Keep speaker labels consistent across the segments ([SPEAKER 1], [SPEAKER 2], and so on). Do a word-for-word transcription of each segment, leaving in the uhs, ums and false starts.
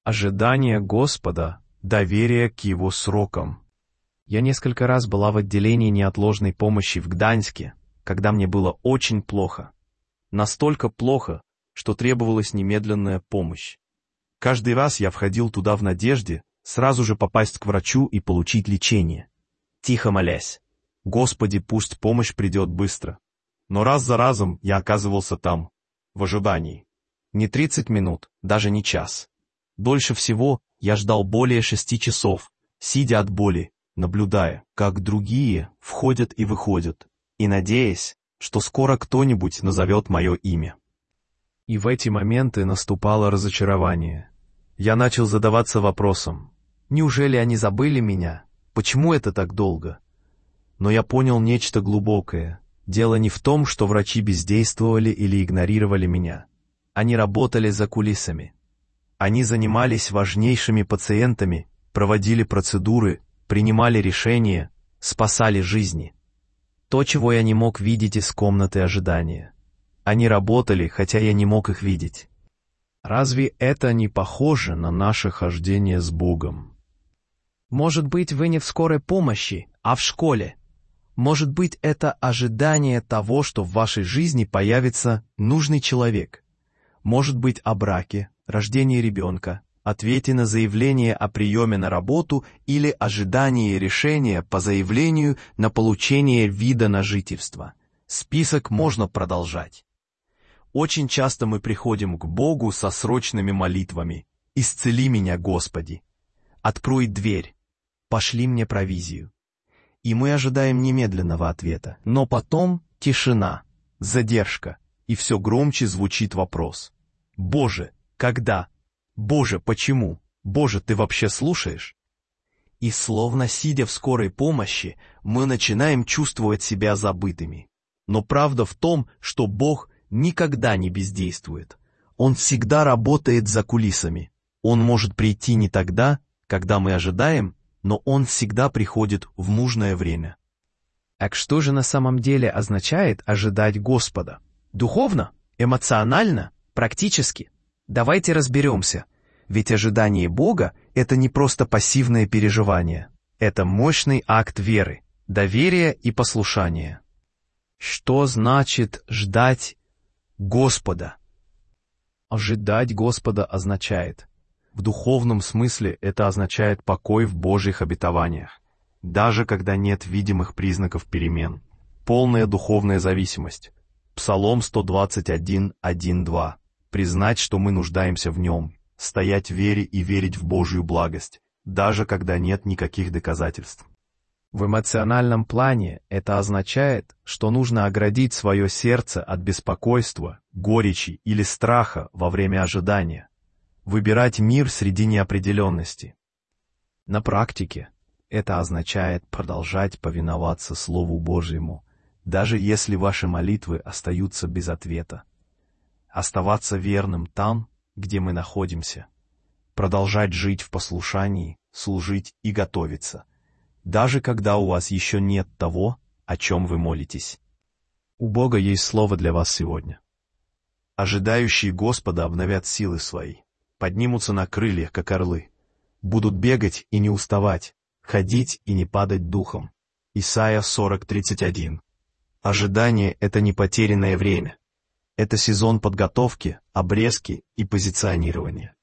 [SPEAKER 1] Ожидание Господа, доверие к Его срокам. Я несколько раз была в отделении неотложной помощи в Гданьске, когда мне было очень плохо. Настолько плохо, что требовалась немедленная помощь. Каждый раз я входил туда в надежде сразу же попасть к врачу и получить лечение, тихо молясь: «Господи, пусть помощь придет быстро». Но раз за разом я оказывался там, в ожидании. Не тридцать минут, даже не час. Дольше всего я ждал более шести часов, сидя от боли, наблюдая, как другие входят и выходят, и надеясь, что скоро кто-нибудь назовет мое имя. И в эти моменты наступало разочарование. Я начал задаваться вопросом: неужели они забыли меня? Почему это так долго? Но я понял нечто глубокое. Дело не в том, что врачи бездействовали или игнорировали меня. Они работали за кулисами. Они занимались важнейшими пациентами, проводили процедуры, принимали решения, спасали жизни. То, чего я не мог видеть из комнаты ожидания. Они работали, хотя я не мог их видеть. Разве это не похоже на наше хождение с Богом?
[SPEAKER 2] Может быть, вы не в скорой помощи, а в школе. Может быть, это ожидание того, что в вашей жизни появится нужный человек. Может быть, о браке, рождении ребенка, ответе на заявление о приеме на работу или ожидании решения по заявлению на получение вида на жительство. Список можно продолжать. Очень часто мы приходим к Богу со срочными молитвами: «Исцели меня, Господи! Открой дверь! Пошли мне провизию!» И мы ожидаем немедленного ответа. Но потом тишина, задержка, и все громче звучит вопрос: «Боже, когда? Боже, почему? Боже, ты вообще слушаешь?» И словно сидя в скорой помощи, мы начинаем чувствовать себя забытыми. Но правда в том, что Бог никогда не бездействует. Он всегда работает за кулисами. Он может прийти не тогда, когда мы ожидаем, но Он всегда приходит в нужное время.
[SPEAKER 1] Так что же на самом деле означает ожидать Господа?
[SPEAKER 2] Духовно? Эмоционально? Практически? Давайте разберемся. Ведь ожидание Бога — это не просто пассивное переживание. Это мощный акт веры, доверия и послушания.
[SPEAKER 1] Что значит ждать Господа?
[SPEAKER 2] Ожидать Господа означает: в духовном смысле это означает покой в Божьих обетованиях, даже когда нет видимых признаков перемен. Полная духовная зависимость. Псалом сто двадцать один, один, два. Признать, что мы нуждаемся в Нем, стоять в вере и верить в Божью благость, даже когда нет никаких доказательств.
[SPEAKER 1] В эмоциональном плане это означает, что нужно оградить свое сердце от беспокойства, горечи или страха во время ожидания. Выбирать мир среди неопределенности. На практике это означает продолжать повиноваться Слову Божьему, даже если ваши молитвы остаются без ответа. Оставаться верным там, где мы находимся. Продолжать жить в послушании, служить и готовиться, даже когда у вас еще нет того, о чем вы молитесь.
[SPEAKER 2] У Бога есть слово для вас сегодня. Ожидающие Господа обновят силы свои, поднимутся на крыльях, как орлы, будут бегать и не уставать, ходить и не падать духом. Исайя сорок, тридцать один. Ожидание — это не потерянное время. Это сезон подготовки, обрезки и позиционирования.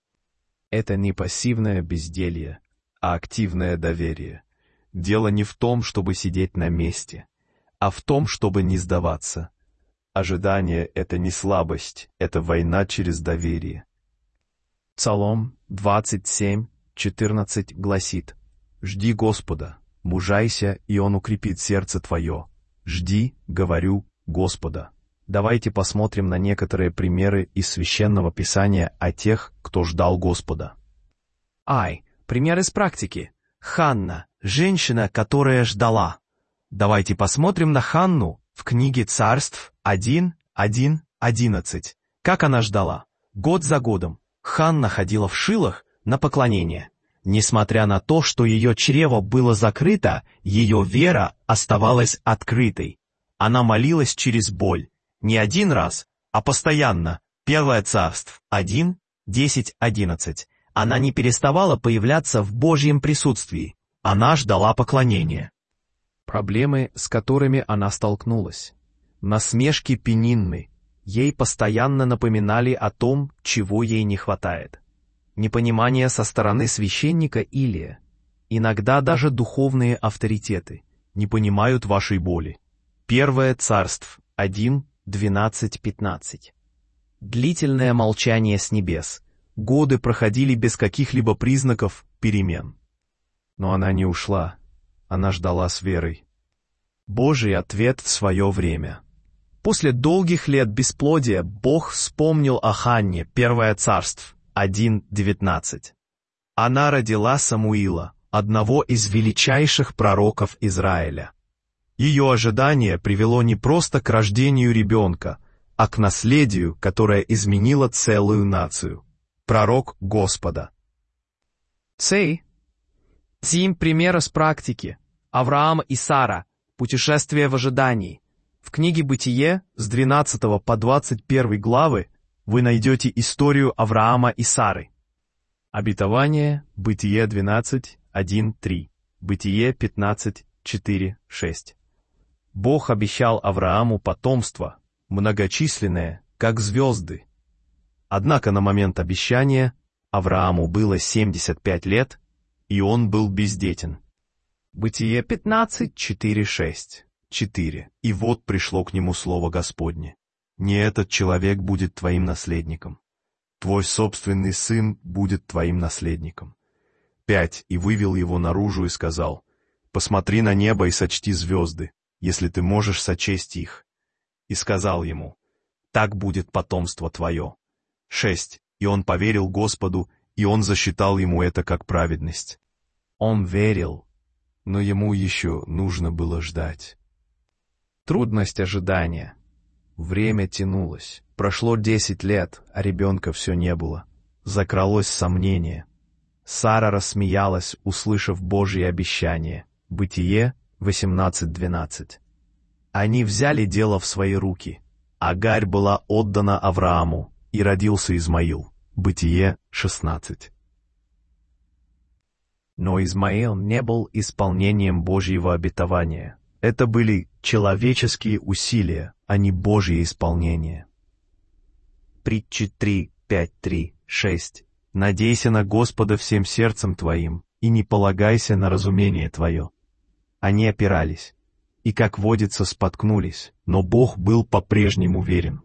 [SPEAKER 1] Это не пассивное безделье, а активное доверие.
[SPEAKER 2] Дело не в том, чтобы сидеть на месте, а в том, чтобы не сдаваться. Ожидание — это не слабость, это война через доверие.
[SPEAKER 1] Псалом двадцать семь, четырнадцать гласит: «Жди Господа, мужайся, и Он укрепит сердце твое. Жди, говорю, Господа». Давайте посмотрим на некоторые примеры из Священного Писания о тех, кто ждал Господа.
[SPEAKER 2] Ай, пример из практики. Ханна, женщина, которая ждала. Давайте посмотрим на Ханну в книге Царств один, один, одиннадцать. Как она ждала? Год за годом Ханна ходила в Шилах на поклонение. Несмотря на то, что ее чрево было закрыто, ее вера оставалась открытой. Она молилась через боль. Не один раз, а постоянно. Первое Царств один, десять, одиннадцать. Она не переставала появляться в Божьем присутствии. Она ждала поклонения.
[SPEAKER 1] Проблемы, с которыми она столкнулась. Насмешки Пенинны. Ей постоянно напоминали о том, чего ей не хватает. Непонимание со стороны священника Илия. Иногда даже духовные авторитеты не понимают вашей боли. Первое Царств один, двенадцать, пятнадцать. Длительное молчание с небес. Годы проходили без каких-либо признаков перемен. Но она не ушла. Она ждала с верой. Божий ответ в свое время. После долгих лет бесплодия Бог вспомнил о Ханне, Первое Царств один, девятнадцать. Она родила Самуила, одного из величайших пророков Израиля. Ее ожидание привело не просто к рождению ребенка, а к наследию, которое изменило целую нацию. Пророк Господа. Цей. Зим примера с практики. Авраам и Сара. Путешествие в ожидании. В книге «Бытие» с двенадцатого по двадцать первый главы вы найдете историю Авраама и Сары. Обетование, Бытие двенадцать, один, три. Бытие пятнадцать, четыре, шесть. Бог обещал Аврааму потомство, многочисленное, как звезды. Однако на момент обещания Аврааму было семьдесят пять лет, и он был бездетен. Бытие пятнадцать, четыре, шесть, четыре. И вот пришло к нему слово Господне. Не этот человек будет твоим наследником. Твой собственный сын будет твоим наследником. Пять. И вывел его наружу и сказал: посмотри на небо и сочти звезды, если ты можешь сочесть их. И сказал ему: так будет потомство твое. Шесть. И он поверил Господу, и он засчитал ему это как праведность. Он верил, но ему еще нужно было ждать. Трудность ожидания. Время тянулось. Прошло десять лет, а ребенка все не было. Закралось сомнение. Сара рассмеялась, услышав Божье обещание. Бытие восемнадцать, двенадцать. Они взяли дело в свои руки. Агарь была отдана Аврааму, и родился Измаил. Бытие шестнадцать. Но Измаил не был исполнением Божьего обетования. Это были человеческие усилия, а не Божье исполнение. Притчи три, пять, три, шесть. «Надейся на Господа всем сердцем твоим, и не полагайся на разумение твое». Они опирались, и, как водится, споткнулись, но Бог был по-прежнему верен.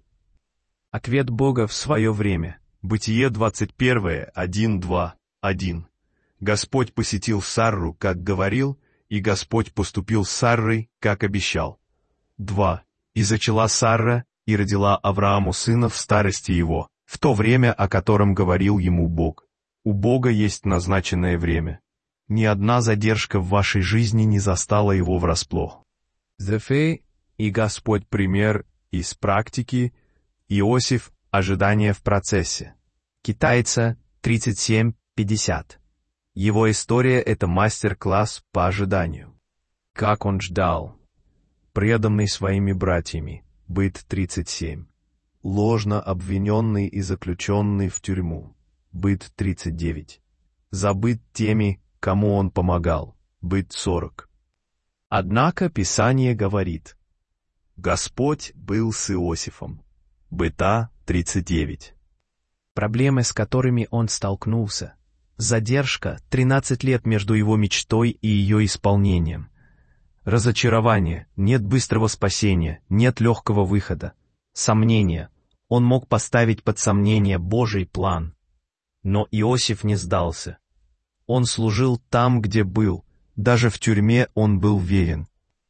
[SPEAKER 1] Ответ Бога в свое время. Бытие двадцать первое, один, два, один. Господь посетил Сарру, как говорил, и Господь поступил с Саррой, как обещал. Два. И зачала Сарра, и родила Аврааму сына в старости его, в то время, о котором говорил ему Бог. У Бога есть назначенное время. Ни одна задержка в вашей жизни не застала его врасплох. Зефей и Господь пример из практики, Иосиф — ожидание в процессе. Китайца тридцать семь пятьдесят. Его история — это мастер-класс по ожиданию. Как он ждал. Преданный своими братьями. Быт тридцать семь. Ложно обвиненный и заключенный в тюрьму. Быт тридцать девять. Забыт теми, кому он помогал. Быт сорок. Однако Писание говорит: Господь был с Иосифом. Быта тридцать девять. Проблемы, с которыми он столкнулся. Задержка — тринадцать лет между его мечтой и ее исполнением. Разочарование, нет быстрого спасения, нет легкого выхода. Сомнение, он мог поставить под сомнение Божий план. Но Иосиф не сдался. Он служил там, где был, даже в тюрьме он был верен.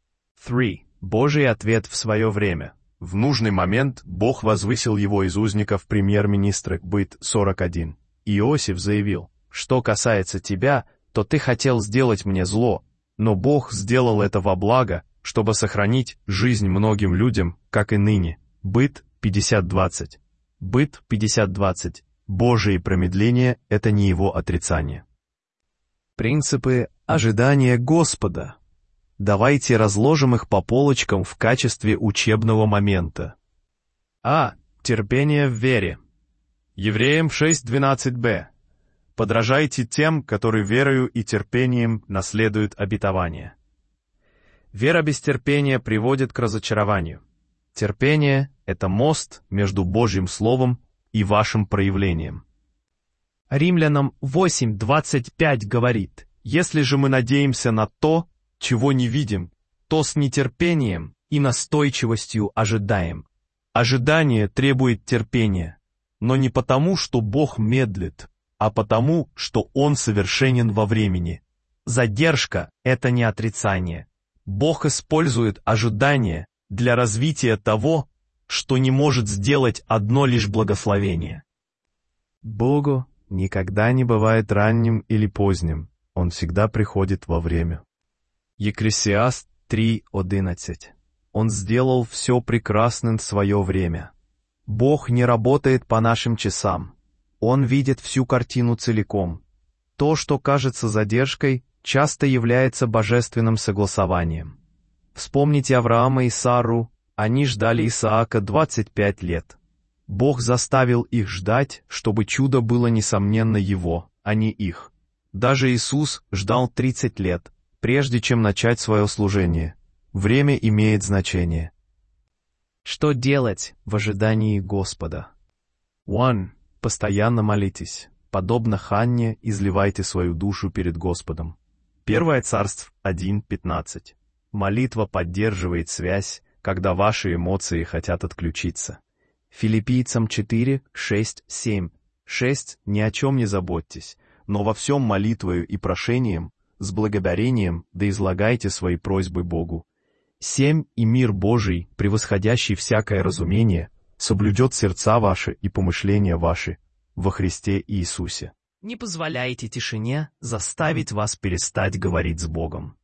[SPEAKER 1] три. Божий ответ в свое время. В нужный момент Бог возвысил его из узников премьер-министра. Быт сорок один. Иосиф заявил: «Что касается тебя, то ты хотел сделать мне зло, но Бог сделал это во благо, чтобы сохранить жизнь многим людям, как и ныне». Быт пятьдесят двадцать. Быт пятьдесят двадцать. Божие промедление — это не его отрицание. Принципы ожидания Господа. Давайте разложим их по полочкам в качестве учебного момента. А. Терпение в вере. Евреям шесть двенадцать б. Подражайте тем, которые верою и терпением наследуют обетование. Вера без терпения приводит к разочарованию. Терпение — это мост между Божьим Словом и вашим проявлением.
[SPEAKER 2] Римлянам восемь двадцать пять говорит:
[SPEAKER 1] «Если же мы надеемся на то, чего не видим, то с нетерпением и настойчивостью ожидаем». Ожидание требует терпения, но не потому, что Бог медлит, а потому, что Он совершенен во времени. Задержка — это не отрицание. Бог использует ожидание для развития того, что не может сделать одно лишь благословение.
[SPEAKER 2] Богу никогда не бывает ранним или поздним, Он всегда приходит во время.
[SPEAKER 1] Екклесиаст три одиннадцать. Он сделал все прекрасным в свое время.
[SPEAKER 2] Бог не работает по нашим часам. Он видит всю картину целиком. То, что кажется задержкой, часто является божественным согласованием. Вспомните Авраама и Сару, они ждали Исаака двадцать пять лет. Бог заставил их ждать, чтобы чудо было несомненно его, а не их. Даже Иисус ждал тридцать лет, прежде чем начать свое служение. Время имеет значение. Что делать в ожидании Господа?
[SPEAKER 1] One. Постоянно молитесь. Подобно Ханне, изливайте свою душу перед Господом. Первое Царств один пятнадцать. Молитва поддерживает связь, когда ваши эмоции хотят отключиться.
[SPEAKER 2] Филиппийцам четыре шесть семь.
[SPEAKER 1] шесть. Ни о чем не заботьтесь, но во всем молитвою и прошением, с благодарением, да излагайте свои просьбы Богу. семь. И мир Божий, превосходящий всякое разумение, соблюдет сердца ваши и помышления ваши во Христе Иисусе.
[SPEAKER 2] Не позволяйте тишине заставить вас перестать говорить с Богом.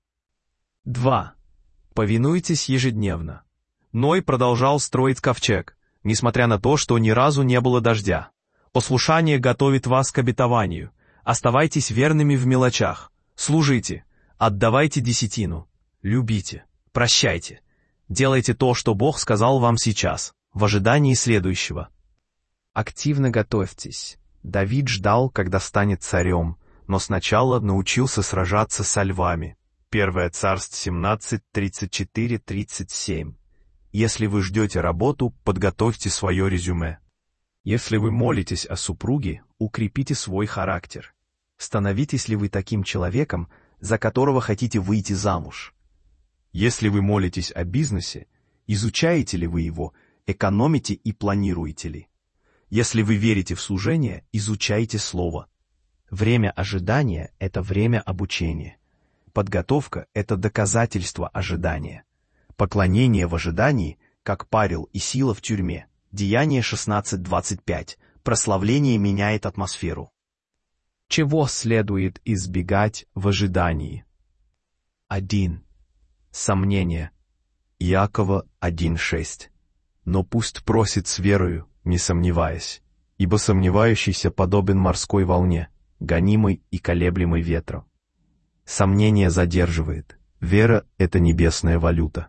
[SPEAKER 1] два. Повинуйтесь ежедневно. Ной продолжал строить ковчег, несмотря на то, что ни разу не было дождя. Послушание готовит вас к обетованию. Оставайтесь верными в мелочах. Служите, отдавайте десятину, любите, прощайте. Делайте то, что Бог сказал вам сейчас, в ожидании следующего.
[SPEAKER 2] Активно готовьтесь. Давид ждал, когда станет царем, но сначала научился сражаться со львами.
[SPEAKER 1] Первое Царств семнадцать тридцать четыре тридцать семь. Если вы ждете работу, подготовьте свое резюме. Если вы молитесь о супруге, укрепите свой характер.
[SPEAKER 2] Становитесь ли вы таким человеком, за которого хотите выйти замуж?
[SPEAKER 1] Если вы молитесь о бизнесе, изучаете ли вы его, экономите и планируете ли? Если вы верите в служение, изучайте Слово.
[SPEAKER 2] Время ожидания — это время обучения.
[SPEAKER 1] Подготовка — это доказательство ожидания. Поклонение в ожидании, как Павел и Сила в тюрьме. Деяние шестнадцать двадцать пять. Прославление меняет атмосферу.
[SPEAKER 2] Чего следует избегать в ожидании?
[SPEAKER 1] Один. Сомнение. Иакова один шесть. Но пусть просит с верою, не сомневаясь, ибо сомневающийся подобен морской волне, гонимой и колеблемой ветром. Сомнение задерживает. Вера — это небесная валюта.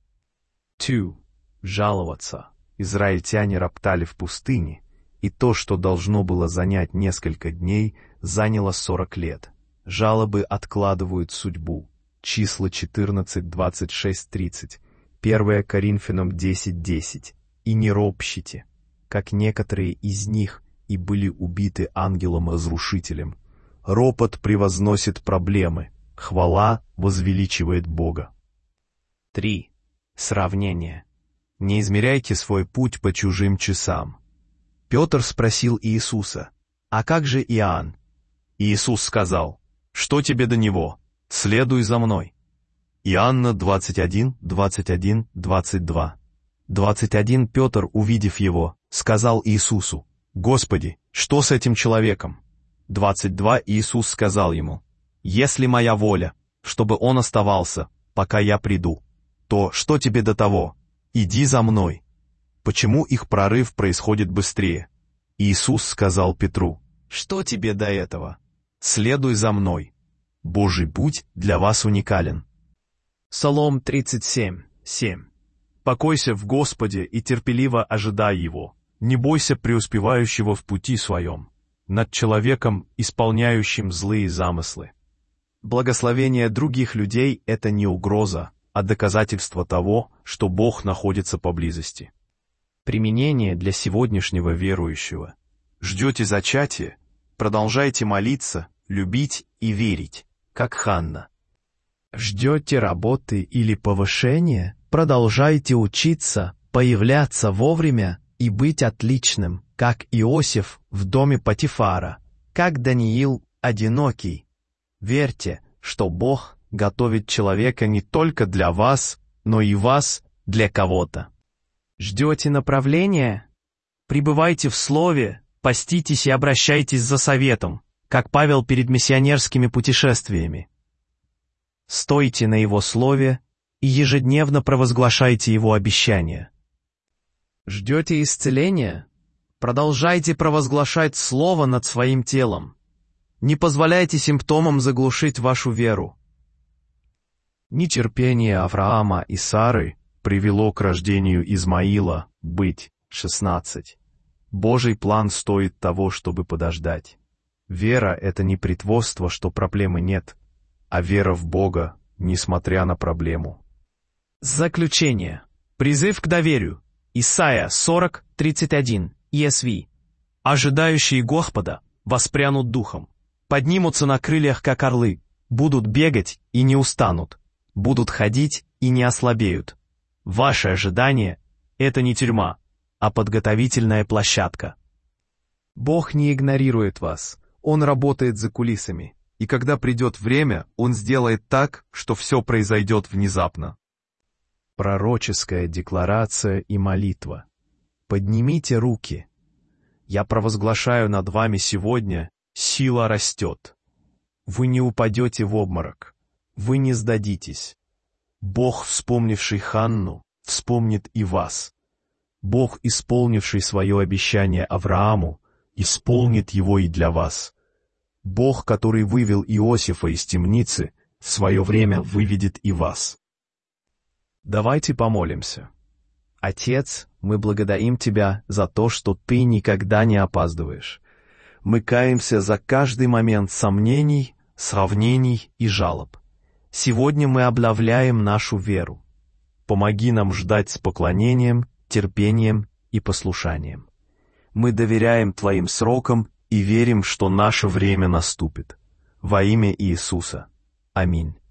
[SPEAKER 2] Two. Жаловаться. Израильтяне роптали в пустыне, и то, что должно было занять несколько дней, заняло сорок лет. Жалобы откладывают судьбу. Числа четырнадцать двадцать шесть тридцать. Первое Коринфянам десять десять. И не ропщите, как некоторые из них и были убиты ангелом-разрушителем.
[SPEAKER 1] Ропот превозносит проблемы, хвала возвеличивает Бога.
[SPEAKER 2] Три. Сравнение.
[SPEAKER 1] Не измеряйте свой путь по чужим часам.
[SPEAKER 2] Петр спросил Иисуса: «А как же Иоанн?»
[SPEAKER 1] Иисус сказал: «Что тебе до него? Следуй за мной». Иоанна двадцать один двадцать один двадцать два.
[SPEAKER 2] двадцать один Петр, увидев его, сказал Иисусу:
[SPEAKER 1] «Господи, что с этим человеком?» двадцать два Иисус сказал ему: «Если моя воля, чтобы он оставался, пока я приду, то что тебе до того? Иди за мной». Почему их прорыв происходит быстрее? Иисус сказал Петру: «Что тебе до этого? Следуй за мной. Божий путь для вас уникален».
[SPEAKER 2] Псалом тридцать семь семь.
[SPEAKER 1] «Покойся в Господе и терпеливо ожидай Его. Не бойся преуспевающего в пути своем. над человеком, исполняющим злые замыслы. Благословение других людей — это не угроза, а доказательство того, что Бог находится поблизости. Применение для сегодняшнего верующего. Ждете зачатия? Продолжайте молиться, любить и верить, как Ханна.
[SPEAKER 2] Ждете работы или повышения? Продолжайте учиться, появляться вовремя и быть отличным, как Иосиф в доме Потифара, как Даниил одинокий. Верьте, что Бог готовит человека не только для вас, но и вас для кого-то. Ждете направления? Пребывайте в Слове, поститесь и обращайтесь за советом, как Павел перед миссионерскими путешествиями. Стойте на Его Слове и ежедневно провозглашайте Его обещания. Ждете исцеления? Продолжайте провозглашать Слово над своим телом. Не позволяйте симптомам заглушить вашу веру.
[SPEAKER 1] Нетерпение Авраама и Сары привело к рождению Измаила, быть, шестнадцать. Божий план стоит того, чтобы подождать. Вера — это не притворство, что проблемы нет, а вера в Бога, несмотря на проблему.
[SPEAKER 2] Заключение. Призыв к доверию. Исайя сорок, тридцать один, и эс ви. Ожидающие Господа воспрянут духом, поднимутся на крыльях, как орлы, будут бегать и не устанут, будут ходить и не ослабеют. Ваше ожидание — это не тюрьма, а подготовительная площадка.
[SPEAKER 1] Бог не игнорирует вас, Он работает за кулисами, и когда придет время, Он сделает так, что все произойдет внезапно. Пророческая декларация и молитва. Поднимите руки. Я провозглашаю над вами сегодня: сила растет. Вы не упадете в обморок. Вы не сдадитесь. Бог, вспомнивший Ханну, вспомнит и вас. Бог, исполнивший свое обещание Аврааму, исполнит его и для вас. Бог, который вывел Иосифа из темницы, в свое время выведет и вас. Давайте помолимся. Отец, мы благодарим Тебя за то, что Ты никогда не опаздываешь. Мы каемся за каждый момент сомнений, сравнений и жалоб. Сегодня мы обновляем нашу веру. Помоги нам ждать с поклонением, терпением и послушанием. Мы доверяем Твоим срокам и верим, что наше время наступит. Во имя Иисуса. Аминь.